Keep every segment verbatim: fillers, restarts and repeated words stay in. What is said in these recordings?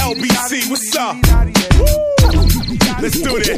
L B C, what's up? Let's do this.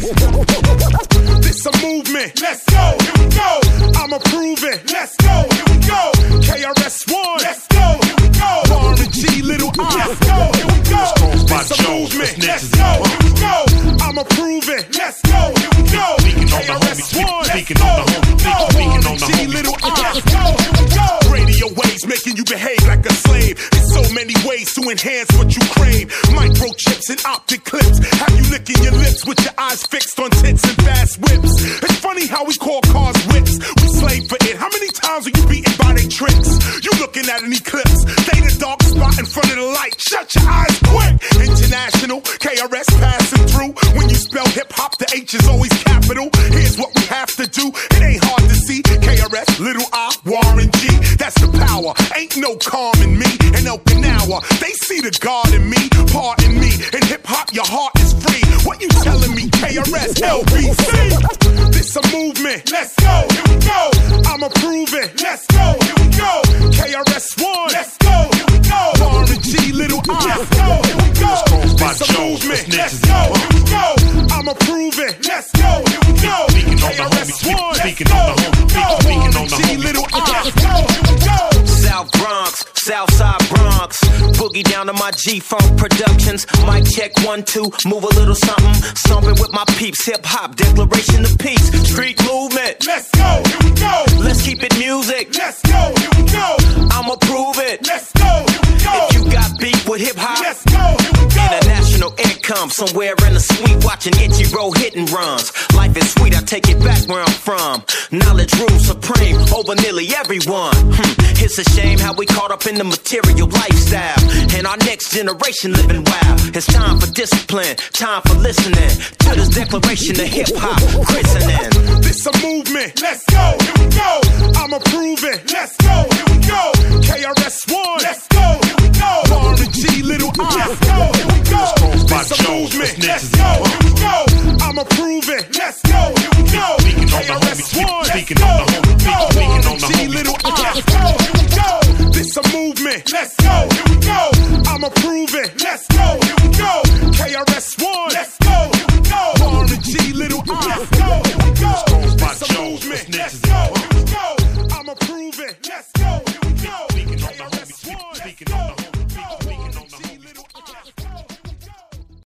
This a movement. Let's go. Here we go. I'ma prove it. Let's go. Here we go. K R S One. Let's go. Here we go. Warren G, Little I. Let's go. Here we go. This a movement. Let's go. Here we go. I'ma prove it. Let's go. Here we go. K R S One. Speaking on the home. Speaking on the home. Little I. Let's go. Here we go. Radio waves making you behave like a slave. There's so many ways to enhance what you crave. Microchips and optic clips have you licking your lips with your eyes fixed on tits and fast whips. It's funny how we call cars whips. We slave for it. How many times are you beaten by they tricks? You looking at an eclipse. They the dark spot in front of the light. Shut your eyes quick. International, K R S passing through. When you spell hip hop, the H is always capital. Here's what we have to do. It ain't hard to see. K R S, Little I, Warren G. That's the power. Ain't no calm in me. And Okinawa, they see the God in me. Pardon me. In hip hop, your heart is free. What you telling me? K R S, L B C. This a movement. Let's go. Here we go. I'ma prove it. Let's go. Here we go. K R S One. Let's go. Here we go. Warren G, Little I. Let's go. Here we go. This a movement. Let's go. Here we go. I'ma prove it. Let's go. Here we go. K R S One. Speaking on the home. Speaking on the home. Little I. Let's go. Here we go. South Bronx, Southside Bronx, boogie down to my G-Funk Productions. Mic check one, two, move a little something. Stomping with my peeps, hip-hop, declaration of peace. Street movement, let's go, here we go. Let's keep it music, let's go, here we go. I'ma prove it, let's go, here we go. If you got beef with hip-hop, let's go, here we go. International income, somewhere in the suite, watching Itchy roll hit and runs. Life is sweet, I take it back where I'm from. Knowledge rules supreme over nearly everyone. Hmm. It's a shame how we caught up in the material lifestyle, and our next generation living wild. It's time for discipline, time for listening to this declaration of hip-hop christening. This a movement, let's go, here we go. I'ma prove it, let's go, here we go. K R S One, let's go, here we go. Warren G, Little I, let's go, here we go. This a movement, let's go, here we go. I'ma prove it, let's go, here we go. K R S One, let's go, here we go. Warren G, Little I, let's go, here we go. This a movement, let's go, here we go. I'ma prove it, let's go, here we go. K R S One, let's go, here we go. Warren G, Little I, let's go, here we go. This a movement, let's go.